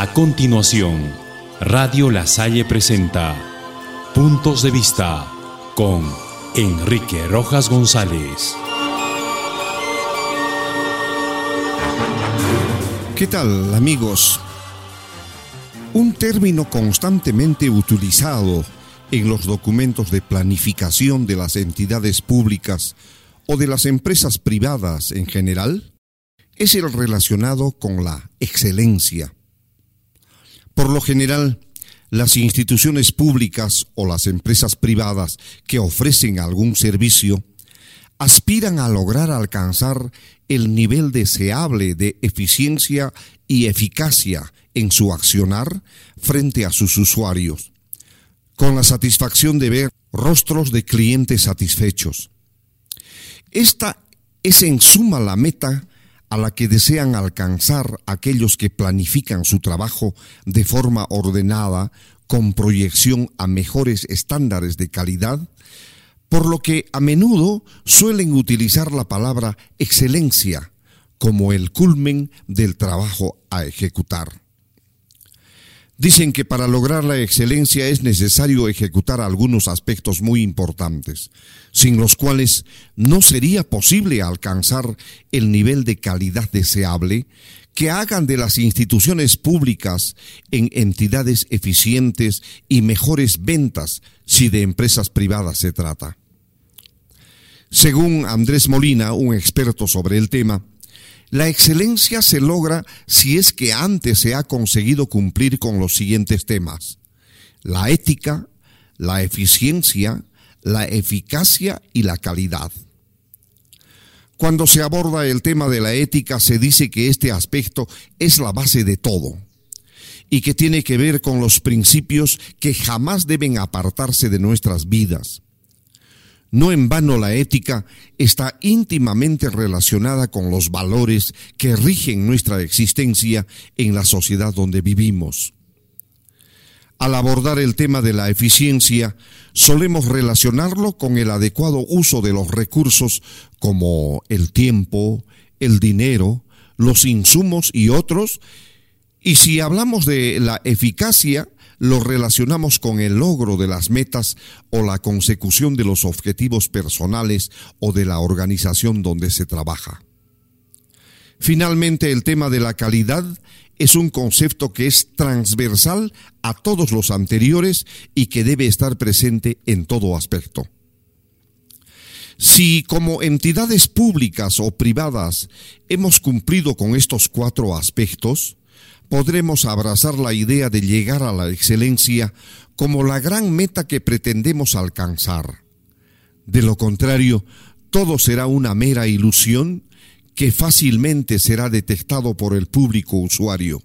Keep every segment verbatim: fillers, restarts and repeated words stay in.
A continuación, Radio La Salle presenta Puntos de Vista con Enrique Rojas González. ¿Qué tal, amigos? Un término constantemente utilizado en los documentos de planificación de las entidades públicas o de las empresas privadas en general es el relacionado con la excelencia. Por lo general, las instituciones públicas o las empresas privadas que ofrecen algún servicio aspiran a lograr alcanzar el nivel deseable de eficiencia y eficacia en su accionar frente a sus usuarios, con la satisfacción de ver rostros de clientes satisfechos. Esta es en suma la meta a la que desean alcanzar aquellos que planifican su trabajo de forma ordenada, con proyección a mejores estándares de calidad, por lo que a menudo suelen utilizar la palabra excelencia como el culmen del trabajo a ejecutar. Dicen que para lograr la excelencia es necesario ejecutar algunos aspectos muy importantes, sin los cuales no sería posible alcanzar el nivel de calidad deseable que hagan de las instituciones públicas en entidades eficientes y mejores ventas si de empresas privadas se trata. Según Andrés Molina, un experto sobre el tema, la excelencia se logra si es que antes se ha conseguido cumplir con los siguientes temas: la ética, la eficiencia, la eficacia y la calidad. Cuando se aborda el tema de la ética, se dice que este aspecto es la base de todo y que tiene que ver con los principios que jamás deben apartarse de nuestras vidas. No en vano la ética está íntimamente relacionada con los valores que rigen nuestra existencia en la sociedad donde vivimos. Al abordar el tema de la eficiencia, solemos relacionarlo con el adecuado uso de los recursos como el tiempo, el dinero, los insumos y otros, y si hablamos de la eficacia, lo relacionamos con el logro de las metas o la consecución de los objetivos personales o de la organización donde se trabaja. Finalmente, el tema de la calidad es un concepto que es transversal a todos los anteriores y que debe estar presente en todo aspecto. Si como entidades públicas o privadas hemos cumplido con estos cuatro aspectos, podremos abrazar la idea de llegar a la excelencia como la gran meta que pretendemos alcanzar. De lo contrario, todo será una mera ilusión que fácilmente será detectado por el público usuario.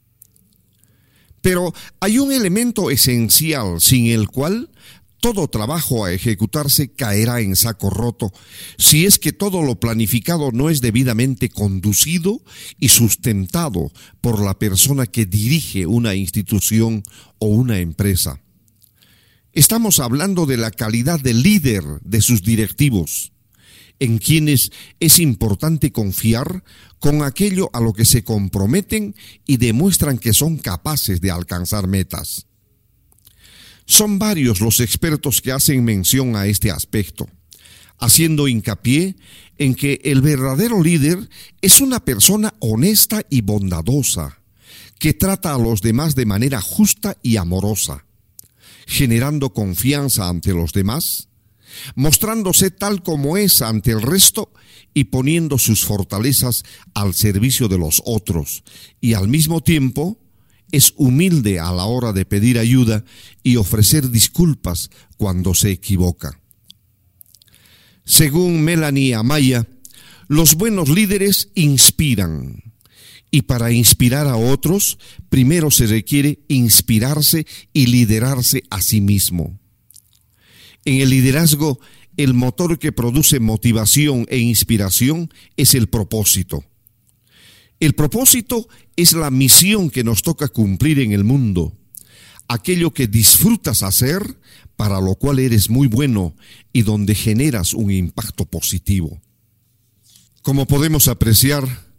Pero hay un elemento esencial sin el cual todo trabajo a ejecutarse caerá en saco roto si es que todo lo planificado no es debidamente conducido y sustentado por la persona que dirige una institución o una empresa. Estamos hablando de la calidad de líder de sus directivos, en quienes es importante confiar con aquello a lo que se comprometen y demuestran que son capaces de alcanzar metas. Son varios los expertos que hacen mención a este aspecto, haciendo hincapié en que el verdadero líder es una persona honesta y bondadosa, que trata a los demás de manera justa y amorosa, generando confianza ante los demás, mostrándose tal como es ante el resto y poniendo sus fortalezas al servicio de los otros, y al mismo tiempo es humilde a la hora de pedir ayuda y ofrecer disculpas cuando se equivoca. Según Melanie Amaya, los buenos líderes inspiran, y para inspirar a otros, primero se requiere inspirarse y liderarse a sí mismo. En el liderazgo, el motor que produce motivación e inspiración es el propósito. El propósito es la misión que nos toca cumplir en el mundo, aquello que disfrutas hacer, para lo cual eres muy bueno y donde generas un impacto positivo. Como podemos apreciar,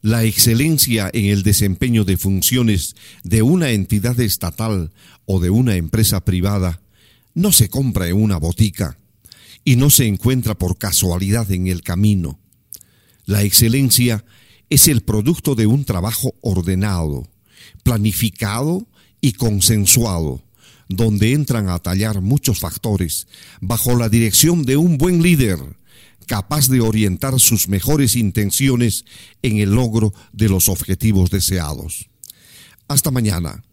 La excelencia en el desempeño de funciones de una entidad estatal o de una empresa privada no se compra en una botica y no se encuentra por casualidad en el camino. La excelencia es el producto de un trabajo ordenado, planificado y consensuado, donde entran a tallar muchos factores bajo la dirección de un buen líder, capaz de orientar sus mejores intenciones en el logro de los objetivos deseados. Hasta mañana.